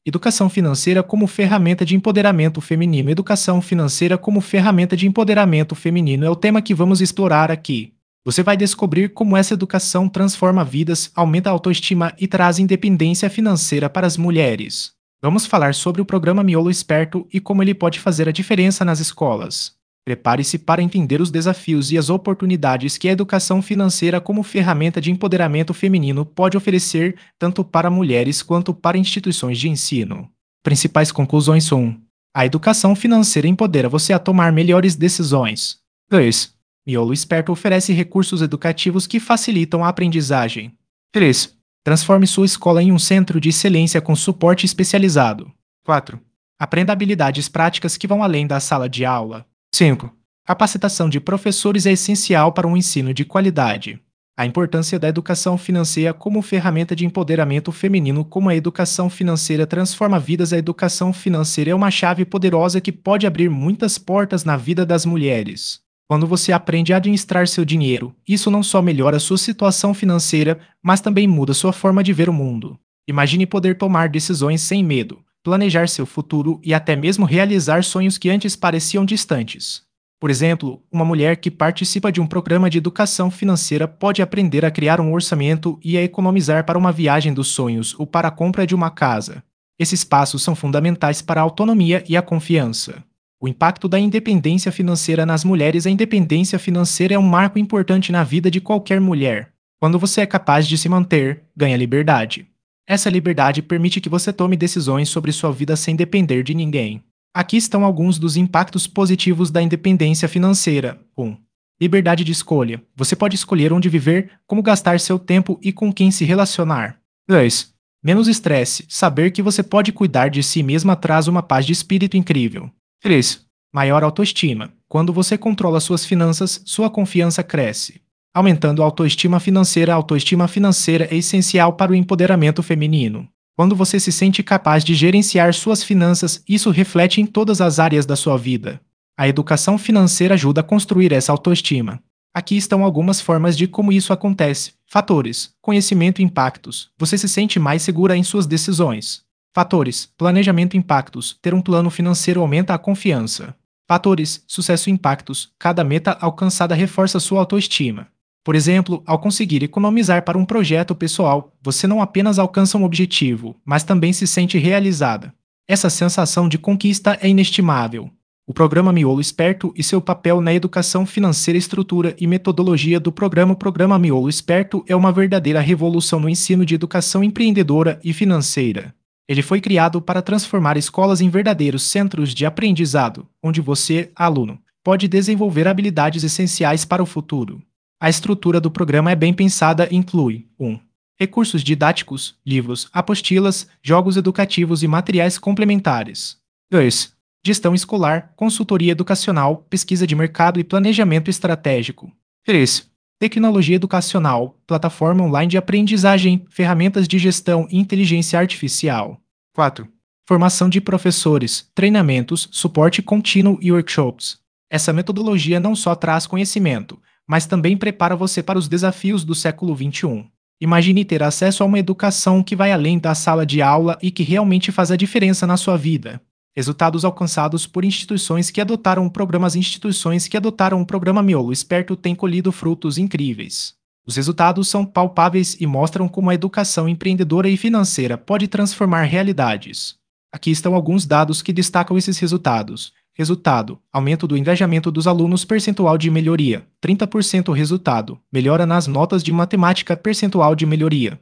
Educação financeira como ferramenta de empoderamento feminino. Educação financeira como ferramenta de empoderamento feminino é o tema que vamos explorar aqui. Você vai descobrir como essa educação transforma vidas, aumenta a autoestima e traz independência financeira para as mulheres. Vamos falar sobre o programa Miolo Esperto e como ele pode fazer a diferença nas escolas. Prepare-se para entender os desafios e as oportunidades que a educação financeira como ferramenta de empoderamento feminino pode oferecer tanto para mulheres quanto para instituições de ensino. Principais conclusões são: a educação financeira empodera você a tomar melhores decisões. 2. Miolo Esperto oferece recursos educativos que facilitam a aprendizagem. 3. Transforme sua escola em um centro de excelência com suporte especializado. 4. Aprenda habilidades práticas que vão além da sala de aula. 5. Capacitação de professores é essencial para um ensino de qualidade. A importância da educação financeira como ferramenta de empoderamento feminino. Como a educação financeira transforma vidas. A educação financeira é uma chave poderosa que pode abrir muitas portas na vida das mulheres. Quando você aprende a administrar seu dinheiro, isso não só melhora sua situação financeira, mas também muda sua forma de ver o mundo. Imagine poder tomar decisões sem medo, planejar seu futuro e até mesmo realizar sonhos que antes pareciam distantes. Por exemplo, uma mulher que participa de um programa de educação financeira pode aprender a criar um orçamento e a economizar para uma viagem dos sonhos ou para a compra de uma casa. Esses passos são fundamentais para a autonomia e a confiança. O impacto da independência financeira nas mulheres. A independência financeira é um marco importante na vida de qualquer mulher. Quando você é capaz de se manter, ganha liberdade. Essa liberdade permite que você tome decisões sobre sua vida sem depender de ninguém. Aqui estão alguns dos impactos positivos da independência financeira. 1. Liberdade de escolha. Você pode escolher onde viver, como gastar seu tempo e com quem se relacionar. 2. Menos estresse. Saber que você pode cuidar de si mesma traz uma paz de espírito incrível. 3. Maior autoestima. Quando você controla suas finanças, sua confiança cresce. Aumentando a autoestima financeira. A autoestima financeira é essencial para o empoderamento feminino. Quando você se sente capaz de gerenciar suas finanças, isso reflete em todas as áreas da sua vida. A educação financeira ajuda a construir essa autoestima. Aqui estão algumas formas de como isso acontece. Fatores: conhecimento e impactos. Você se sente mais segura em suas decisões. Fatores: planejamento e impactos. Ter um plano financeiro aumenta a confiança. Fatores: sucesso e impactos. Cada meta alcançada reforça sua autoestima. Por exemplo, ao conseguir economizar para um projeto pessoal, você não apenas alcança um objetivo, mas também se sente realizada. Essa sensação de conquista é inestimável. O programa Miolo Esperto e seu papel na educação financeira. Estrutura e metodologia do programa. O programa Miolo Esperto é uma verdadeira revolução no ensino de educação empreendedora e financeira. Ele foi criado para transformar escolas em verdadeiros centros de aprendizado, onde você, aluno, pode desenvolver habilidades essenciais para o futuro. A estrutura do programa é bem pensada e inclui: 1. Recursos didáticos, livros, apostilas, jogos educativos e materiais complementares. 2. Gestão escolar, consultoria educacional, pesquisa de mercado e planejamento estratégico. 3. Tecnologia educacional, plataforma online de aprendizagem, ferramentas de gestão e inteligência artificial. 4. Formação de professores, treinamentos, suporte contínuo e workshops. Essa metodologia não só traz conhecimento, mas também prepara você para os desafios do século XXI. Imagine ter acesso a uma educação que vai além da sala de aula e que realmente faz a diferença na sua vida. Resultados alcançados por instituições que adotaram programas. Instituições que adotaram o programa Miolo Esperto têm colhido frutos incríveis. Os resultados são palpáveis e mostram como a educação empreendedora e financeira pode transformar realidades. Aqui estão alguns dados que destacam esses resultados. Resultado: aumento do engajamento dos alunos. Percentual de melhoria: 30%. Resultado: melhora nas notas de matemática. Percentual de melhoria: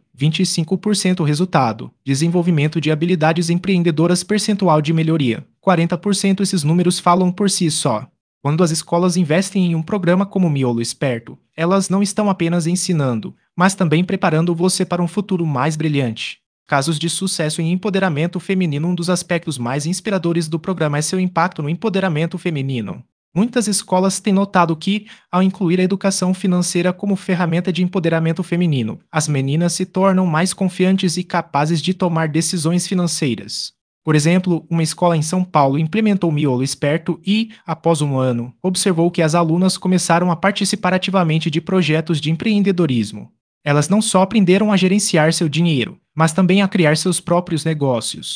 25%. Resultado: desenvolvimento de habilidades empreendedoras. Percentual de melhoria: 40%. Esses números falam por si só. Quando as escolas investem em um programa como o Miolo Esperto, elas não estão apenas ensinando, mas também preparando você para um futuro mais brilhante. Casos de sucesso em empoderamento feminino. Um dos aspectos mais inspiradores do programa é seu impacto no empoderamento feminino. Muitas escolas têm notado que, ao incluir a educação financeira como ferramenta de empoderamento feminino, as meninas se tornam mais confiantes e capazes de tomar decisões financeiras. Por exemplo, uma escola em São Paulo implementou o Miolo Esperto e, após um ano, observou que as alunas começaram a participar ativamente de projetos de empreendedorismo. Elas não só aprenderam a gerenciar seu dinheiro, mas também a criar seus próprios negócios.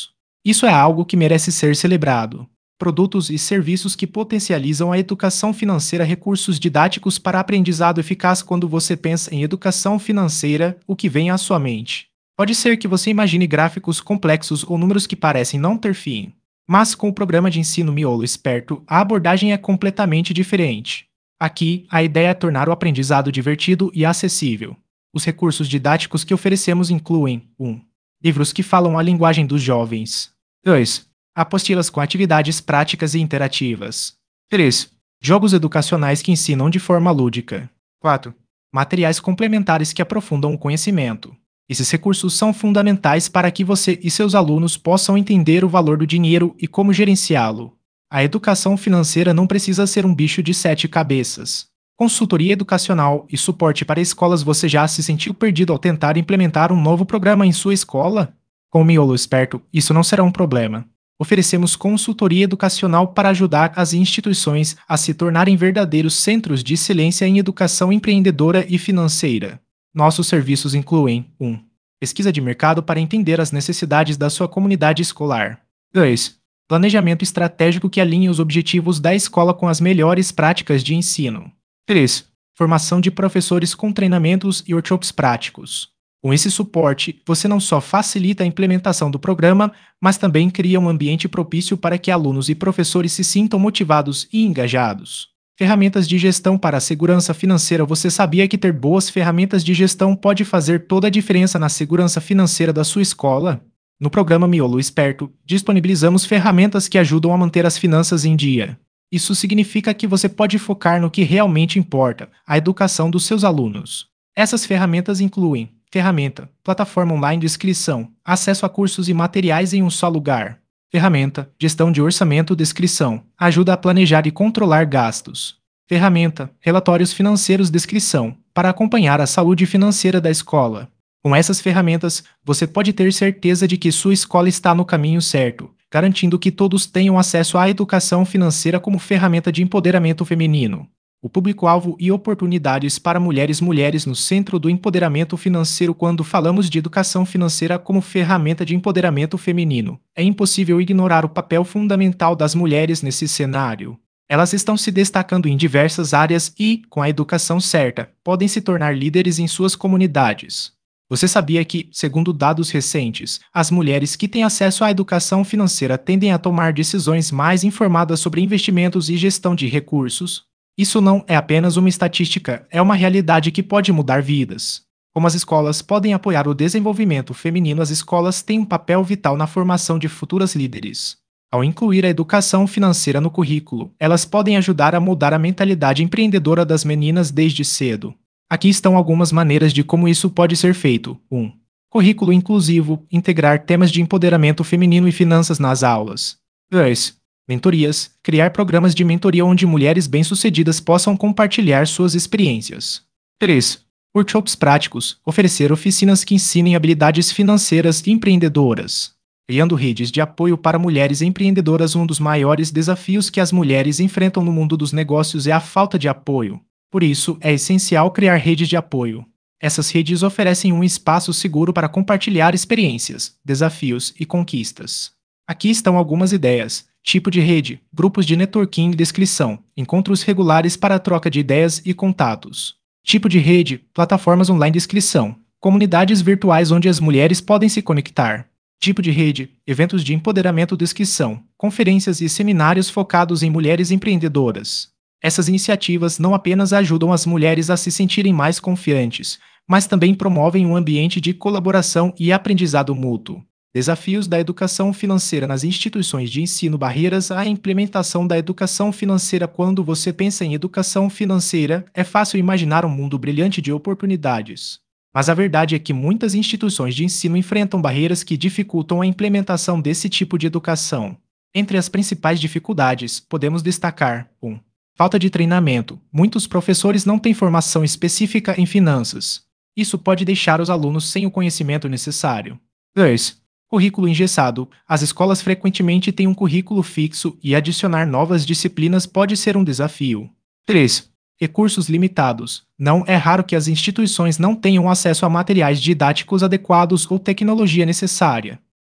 Isso é algo que merece ser celebrado. Produtos e serviços que potencializam a educação financeira, recursos didáticos para aprendizado eficaz. Quando você pensa em educação financeira, o que vem à sua mente? Pode ser que você imagine gráficos complexos ou números que parecem não ter fim. Mas com o programa de ensino Miolo Esperto, a abordagem é completamente diferente. Aqui, a ideia é tornar o aprendizado divertido e acessível. Os recursos didáticos que oferecemos incluem 1. Livros que falam a linguagem dos jovens. 2. Apostilas com atividades práticas e interativas. 3. Jogos educacionais que ensinam de forma lúdica. 4. Materiais complementares que aprofundam o conhecimento. Esses recursos são fundamentais para que você e seus alunos possam entender o valor do dinheiro e como gerenciá-lo. A educação financeira não precisa ser um bicho de sete cabeças. Consultoria educacional e suporte para escolas. Você já se sentiu perdido ao tentar implementar um novo programa em sua escola? Com o Miolo Esperto, isso não será um problema. Oferecemos consultoria educacional para ajudar as instituições a se tornarem verdadeiros centros de excelência em educação empreendedora e financeira. Nossos serviços incluem 1. Pesquisa de mercado para entender as necessidades da sua comunidade escolar. 2. Planejamento estratégico que alinhe os objetivos da escola com as melhores práticas de ensino. 3. Formação de professores com treinamentos e workshops práticos. Com esse suporte, você não só facilita a implementação do programa, mas também cria um ambiente propício para que alunos e professores se sintam motivados e engajados. Ferramentas de gestão para a segurança financeira. Você sabia que ter boas ferramentas de gestão pode fazer toda a diferença na segurança financeira da sua escola? No programa Miolo Esperto, disponibilizamos ferramentas que ajudam a manter as finanças em dia. Isso significa que você pode focar no que realmente importa, a educação dos seus alunos. Essas ferramentas incluem ferramenta, plataforma online de inscrição, acesso a cursos e materiais em um só lugar. Ferramenta, gestão de orçamento, descrição, ajuda a planejar e controlar gastos. Ferramenta, relatórios financeiros, descrição, para acompanhar a saúde financeira da escola. Com essas ferramentas, você pode ter certeza de que sua escola está no caminho certo, garantindo que todos tenham acesso à educação financeira como ferramenta de empoderamento feminino. O público-alvo e oportunidades para mulheres no centro do empoderamento financeiro. Quando falamos de educação financeira como ferramenta de empoderamento feminino, é impossível ignorar o papel fundamental das mulheres nesse cenário. Elas estão se destacando em diversas áreas e, com a educação certa, podem se tornar líderes em suas comunidades. Você sabia que, segundo dados recentes, as mulheres que têm acesso à educação financeira tendem a tomar decisões mais informadas sobre investimentos e gestão de recursos? Isso não é apenas uma estatística, é uma realidade que pode mudar vidas. Como as escolas podem apoiar o desenvolvimento feminino, as escolas têm um papel vital na formação de futuras líderes. Ao incluir a educação financeira no currículo, elas podem ajudar a mudar a mentalidade empreendedora das meninas desde cedo. Aqui estão algumas maneiras de como isso pode ser feito. 1. Currículo inclusivo, integrar temas de empoderamento feminino e finanças nas aulas. 2. Mentorias, criar programas de mentoria onde mulheres bem-sucedidas possam compartilhar suas experiências. 3. Workshops práticos, oferecer oficinas que ensinem habilidades financeiras e empreendedoras. Criando redes de apoio para mulheres empreendedoras. Um dos maiores desafios que as mulheres enfrentam no mundo dos negócios é a falta de apoio. Por isso, é essencial criar redes de apoio. Essas redes oferecem um espaço seguro para compartilhar experiências, desafios e conquistas. Aqui estão algumas ideias. Tipo de rede, grupos de networking e descrição, encontros regulares para a troca de ideias e contatos. Tipo de rede, plataformas online de inscrição, comunidades virtuais onde as mulheres podem se conectar. Tipo de rede, eventos de empoderamento, descrição, conferências e seminários focados em mulheres empreendedoras. Essas iniciativas não apenas ajudam as mulheres a se sentirem mais confiantes, mas também promovem um ambiente de colaboração e aprendizado mútuo. Desafios da educação financeira nas instituições de ensino. Barreiras à implementação da educação financeira. Quando você pensa em educação financeira, é fácil imaginar um mundo brilhante de oportunidades. Mas a verdade é que muitas instituições de ensino enfrentam barreiras que dificultam a implementação desse tipo de educação. Entre as principais dificuldades, podemos destacar 1. Falta de treinamento. Muitos professores não têm formação específica em finanças. Isso pode deixar os alunos sem o conhecimento necessário. 2. Currículo engessado. As escolas frequentemente têm um currículo fixo e adicionar novas disciplinas pode ser um desafio. 3. Recursos limitados. Não é raro que as instituições não tenham acesso a materiais didáticos adequados ou tecnologia necessária.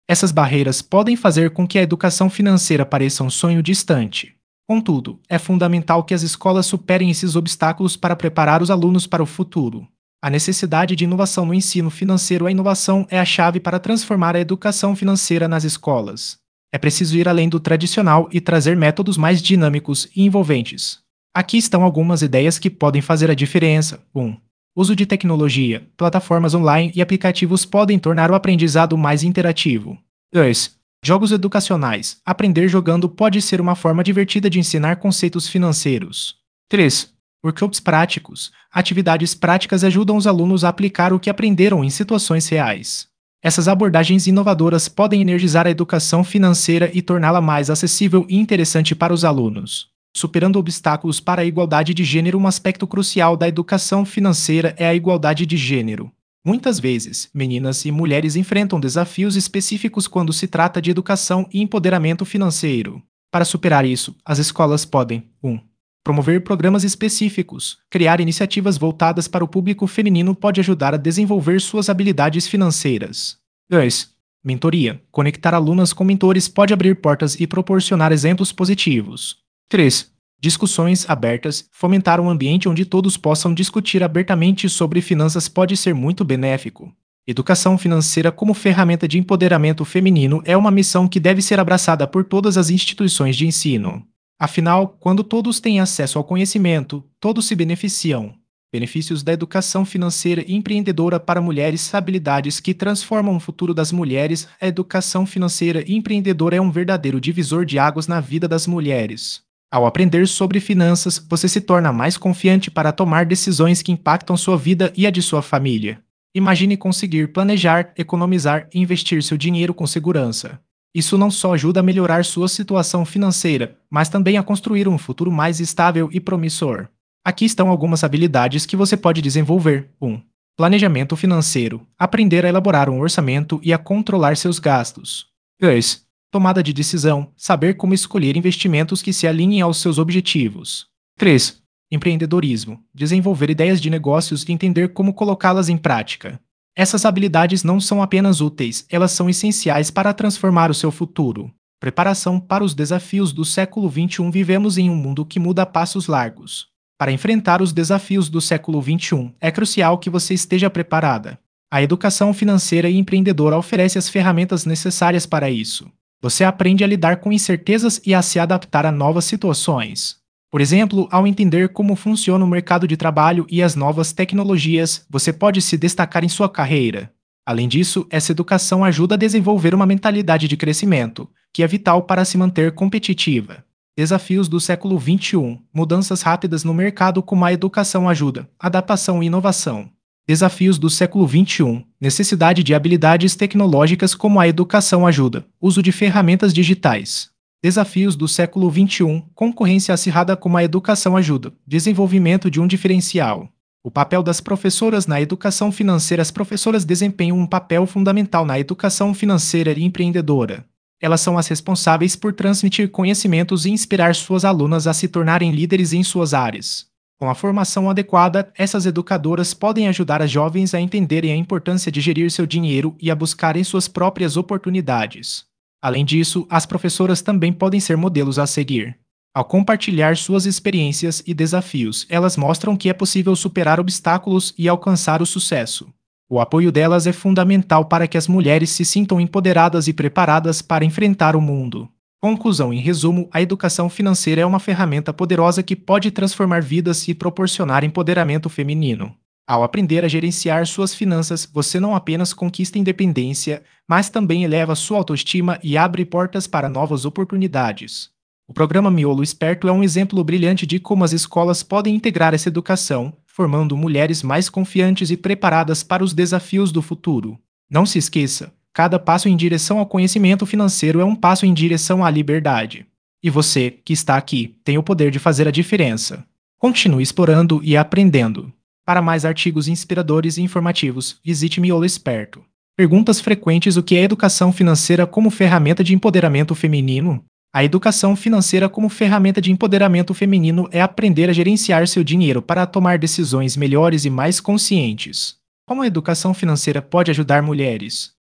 Essas barreiras podem fazer com que a educação financeira pareça um sonho distante. Contudo, é fundamental que as escolas superem esses obstáculos para preparar os alunos para o futuro. A necessidade de inovação no ensino financeiro. A inovação é a chave para transformar a educação financeira nas escolas. É preciso ir além do tradicional e trazer métodos mais dinâmicos e envolventes. Aqui estão algumas ideias que podem fazer a diferença. 1. Uso de tecnologia. Plataformas online e aplicativos podem tornar o aprendizado mais interativo. 2. Jogos educacionais. Aprender jogando pode ser uma forma divertida de ensinar conceitos financeiros. 3. Workshops práticos. Atividades práticas ajudam os alunos a aplicar o que aprenderam em situações reais. Essas abordagens inovadoras podem energizar a educação financeira e torná-la mais acessível e interessante para os alunos. Superando obstáculos para a igualdade de gênero. Um aspecto crucial da educação financeira é a igualdade de gênero. Muitas vezes, meninas e mulheres enfrentam desafios específicos quando se trata de educação e empoderamento financeiro. Para superar isso, as escolas podem 1. Promover programas específicos. Criar iniciativas voltadas para o público feminino pode ajudar a desenvolver suas habilidades financeiras. 2. Mentoria. Conectar alunas com mentores pode abrir portas e proporcionar exemplos positivos. 3. Discussões abertas. Fomentar um ambiente onde todos possam discutir abertamente sobre finanças pode ser muito benéfico. Educação financeira como ferramenta de empoderamento feminino é uma missão que deve ser abraçada por todas as instituições de ensino. Afinal, quando todos têm acesso ao conhecimento, todos se beneficiam. Benefícios da educação financeira e empreendedora para mulheres. Habilidades que transformam o futuro das mulheres. A educação financeira e empreendedora é um verdadeiro divisor de águas na vida das mulheres. Ao aprender sobre finanças, você se torna mais confiante para tomar decisões que impactam sua vida e a de sua família. Imagine conseguir planejar, economizar e investir seu dinheiro com segurança. Isso não só ajuda a melhorar sua situação financeira, mas também a construir um futuro mais estável e promissor. Aqui estão algumas habilidades que você pode desenvolver. 1. Planejamento financeiro. Aprender a elaborar um orçamento e a controlar seus gastos. 2. Tomada de decisão. Saber como escolher investimentos que se alinhem aos seus objetivos. 3. Empreendedorismo. Desenvolver ideias de negócios e entender como colocá-las em prática. Essas habilidades não são apenas úteis, elas são essenciais para transformar o seu futuro. Preparação para os desafios do século XXI. Vivemos em um mundo que muda a passos largos. Para enfrentar os desafios do século XXI, é crucial que você esteja preparada. A educação financeira e empreendedora oferece as ferramentas necessárias para isso. Você aprende a lidar com incertezas e a se adaptar a novas situações. Por exemplo, ao entender como funciona o mercado de trabalho e as novas tecnologias, você pode se destacar em sua carreira. Além disso, essa educação ajuda a desenvolver uma mentalidade de crescimento, que é vital para se manter competitiva. Desafios do século XXI. Mudanças rápidas no mercado como a educação ajuda. Adaptação e inovação. Desafios do século XXI. Necessidade de habilidades tecnológicas como a educação ajuda. Uso de ferramentas digitais. Desafios do século XXI. Concorrência acirrada como a educação ajuda. Desenvolvimento de um diferencial. O papel das professoras na educação financeira. As professoras desempenham um papel fundamental na educação financeira e empreendedora. Elas são as responsáveis por transmitir conhecimentos e inspirar suas alunas a se tornarem líderes em suas áreas. Com a formação adequada, essas educadoras podem ajudar as jovens a entenderem a importância de gerir seu dinheiro e a buscarem suas próprias oportunidades. Além disso, as professoras também podem ser modelos a seguir. Ao compartilhar suas experiências e desafios, elas mostram que é possível superar obstáculos e alcançar o sucesso. O apoio delas é fundamental para que as mulheres se sintam empoderadas e preparadas para enfrentar o mundo. Conclusão: em resumo, a educação financeira é uma ferramenta poderosa que pode transformar vidas e proporcionar empoderamento feminino. Ao aprender a gerenciar suas finanças, você não apenas conquista independência, mas também eleva sua autoestima e abre portas para novas oportunidades. O programa Miolo Esperto é um exemplo brilhante de como as escolas podem integrar essa educação, formando mulheres mais confiantes e preparadas para os desafios do futuro. Não se esqueça, cada passo em direção ao conhecimento financeiro é um passo em direção à liberdade. E você, que está aqui, tem o poder de fazer a diferença. Continue explorando e aprendendo. Para mais artigos inspiradores e informativos, visite Miolo Esperto. Perguntas frequentes: o que é educação financeira como ferramenta de empoderamento feminino? A educação financeira como ferramenta de empoderamento feminino é aprender a gerenciar seu dinheiro para tomar decisões melhores e mais conscientes. Como a educação financeira pode ajudar mulheres?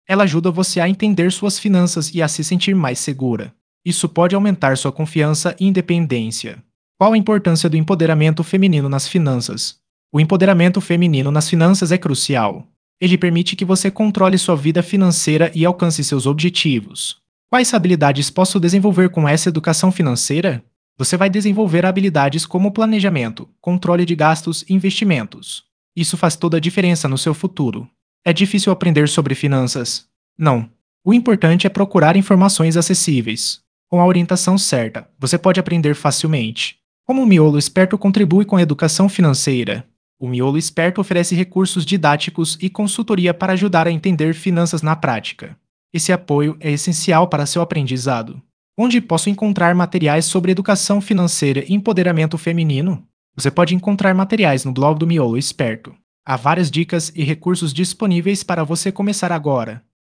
Ela ajuda você a entender suas finanças e a se sentir mais segura. Isso pode aumentar sua confiança e independência. Qual a importância do empoderamento feminino nas finanças? O empoderamento feminino nas finanças é crucial. Ele permite que você controle sua vida financeira e alcance seus objetivos. Quais habilidades posso desenvolver com essa educação financeira? Você vai desenvolver habilidades como planejamento, controle de gastos e investimentos. Isso faz toda a diferença no seu futuro. É difícil aprender sobre finanças? Não. O importante é procurar informações acessíveis. Com a orientação certa, você pode aprender facilmente. Como o Miolo Esperto contribui com a educação financeira? O Miolo Esperto oferece recursos didáticos e consultoria para ajudar a entender finanças na prática. Esse apoio é essencial para seu aprendizado. Onde posso encontrar materiais sobre educação financeira e empoderamento feminino? Você pode encontrar materiais no blog do Miolo Esperto. Há várias dicas e recursos disponíveis para você começar agora.